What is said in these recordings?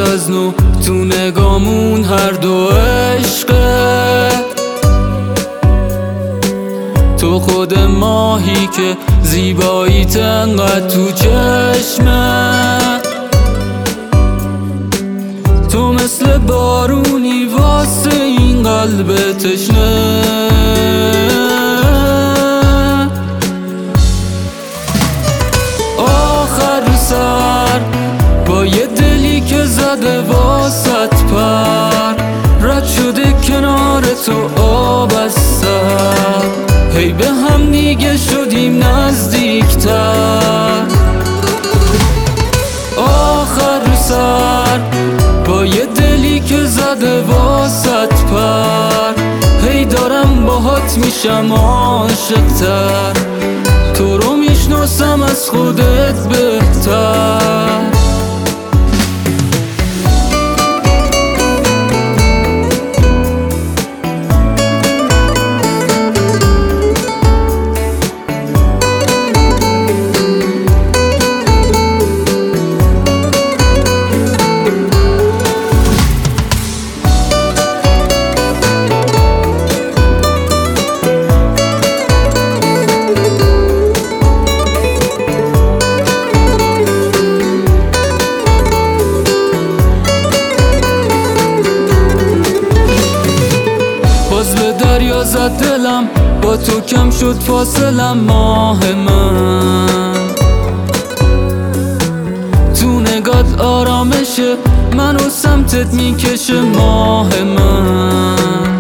از نو تو نگامون هر دو عشقه. تو خود ماهی که زیباییت انقدر تو چشمه. تو مثل بارونی واسه این قلب تشنه. آخر سر با یه دلی که زده واسط پر، رد شده کنار تو آب از سر. هی به هم دیگه شدیم نزدیکتر. آخر سر با یه دلی که زده واسط پر، هی دارم باهات میشم عاشق‌تر. تو رو میشناسم از خودت بهتر. باز به دریا زد دلم، با تو کم شد فاصلم. ماه من تو نگات آرامشه، منو سمتت میکشه. ماه من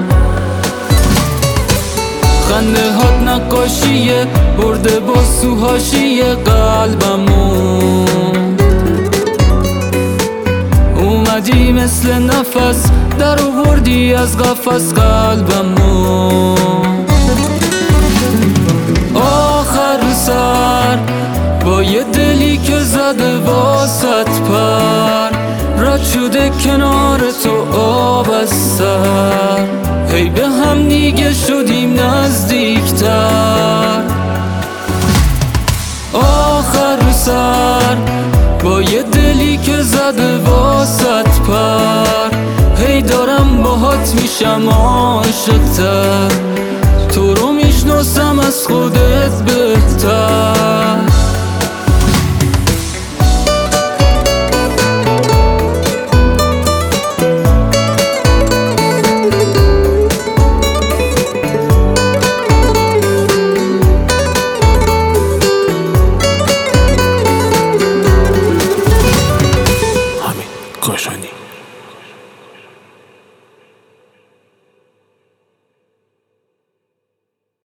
خنده هات نقاشیه، برده با سوهاشیه قلبمون. اومدی مثل نفس در آوردی از قفس قلبمو. آخر سر با یه دلی که زده واسط پر، رد شده کنار تو آب از سر. هی به هم دیگه شدیم نزدیکتر. آخر سر با یه دلی که زده واسط پر، هی دارم باهات میشم عاشق‌تر. تو رو میشناسم از خودت بهتر.